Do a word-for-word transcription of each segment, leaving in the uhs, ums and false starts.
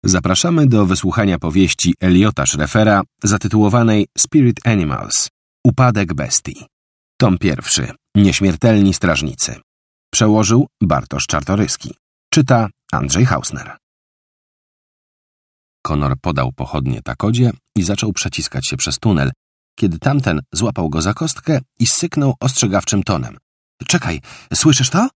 Zapraszamy do wysłuchania powieści Eliota Schreffera zatytułowanej Spirit Animals – Upadek bestii. Tom pierwszy. Nieśmiertelni strażnicy. Przełożył Bartosz Czartoryski. Czyta Andrzej Hausner. Connor podał pochodnie Takodzie i zaczął przeciskać się przez tunel, kiedy tamten złapał go za kostkę i syknął ostrzegawczym tonem. – Czekaj, słyszysz to?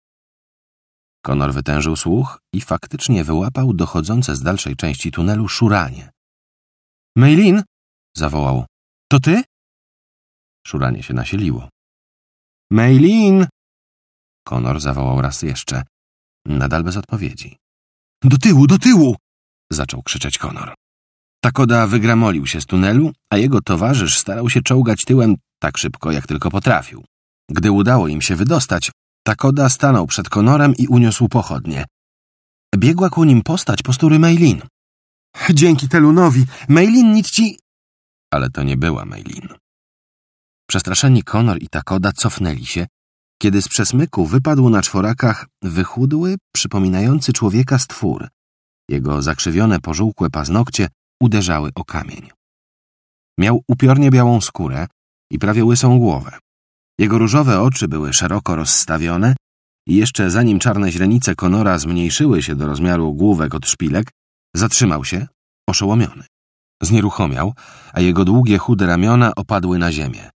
Connor wytężył słuch i faktycznie wyłapał dochodzące z dalszej części tunelu szuranie. – Meilin! – zawołał. – To ty? Szuranie się nasiliło. – Meilin! Connor zawołał raz jeszcze, nadal bez odpowiedzi. – Do tyłu, do tyłu! – zaczął krzyczeć Connor. Takoda wygramolił się z tunelu, a jego towarzysz starał się czołgać tyłem tak szybko, jak tylko potrafił. Gdy udało im się wydostać, Takoda stanął przed Connorem i uniósł pochodnie. Biegła ku nim postać postury Meilin. – Dzięki Telunowi! Meilin nic ci… Ale to nie była Meilin. Przestraszeni Connor i Takoda cofnęli się, kiedy z przesmyku wypadł na czworakach wychudły, przypominający człowieka stwór. Jego zakrzywione, pożółkłe paznokcie uderzały o kamień. Miał upiornie białą skórę i prawie łysą głowę. Jego różowe oczy były szeroko rozstawione i jeszcze zanim czarne źrenice Connora zmniejszyły się do rozmiaru główek od szpilek, zatrzymał się, oszołomiony. Znieruchomiał, a jego długie, chude ramiona opadły na ziemię.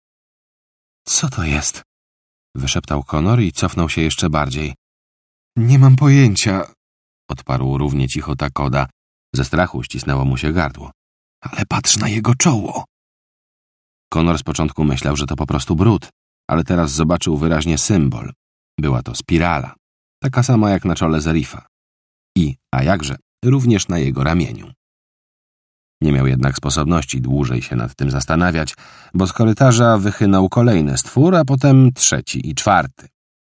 – Co to jest? – wyszeptał Connor i cofnął się jeszcze bardziej. – Nie mam pojęcia – odparł równie cicho Takoda. Ze strachu ścisnęło mu się gardło. – Ale patrz na jego czoło! Connor z początku myślał, że to po prostu brud, ale teraz zobaczył wyraźnie symbol. Była to spirala, taka sama jak na czole Zerifa. I, a jakże, również na jego ramieniu. Nie miał jednak sposobności dłużej się nad tym zastanawiać, bo z korytarza wychynął kolejny stwór, a potem trzeci i czwarty.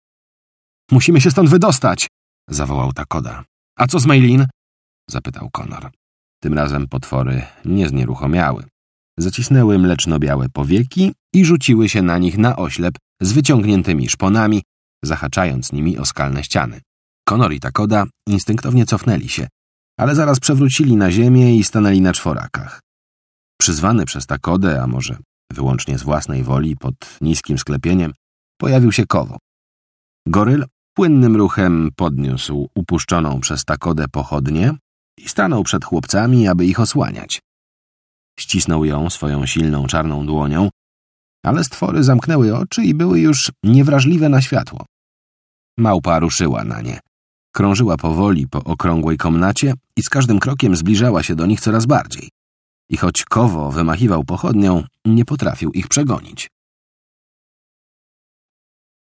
– Musimy się stąd wydostać! – zawołał Takoda. – A co z Meilin? – zapytał Connor. Tym razem potwory nie znieruchomiały. Zacisnęły mleczno-białe powieki i rzuciły się na nich na oślep z wyciągniętymi szponami, zahaczając nimi o skalne ściany. Connor i Takoda instynktownie cofnęli się, ale zaraz przewrócili na ziemię i stanęli na czworakach. Przyzwany przez Takodę, a może wyłącznie z własnej woli, pod niskim sklepieniem, pojawił się Kowo. Goryl płynnym ruchem podniósł upuszczoną przez Takodę pochodnię i stanął przed chłopcami, aby ich osłaniać. Ścisnął ją swoją silną czarną dłonią, ale stwory zamknęły oczy i były już niewrażliwe na światło. Małpa ruszyła na nie. Krążyła powoli po okrągłej komnacie i z każdym krokiem zbliżała się do nich coraz bardziej. I choć Kowo wymachiwał pochodnią, nie potrafił ich przegonić.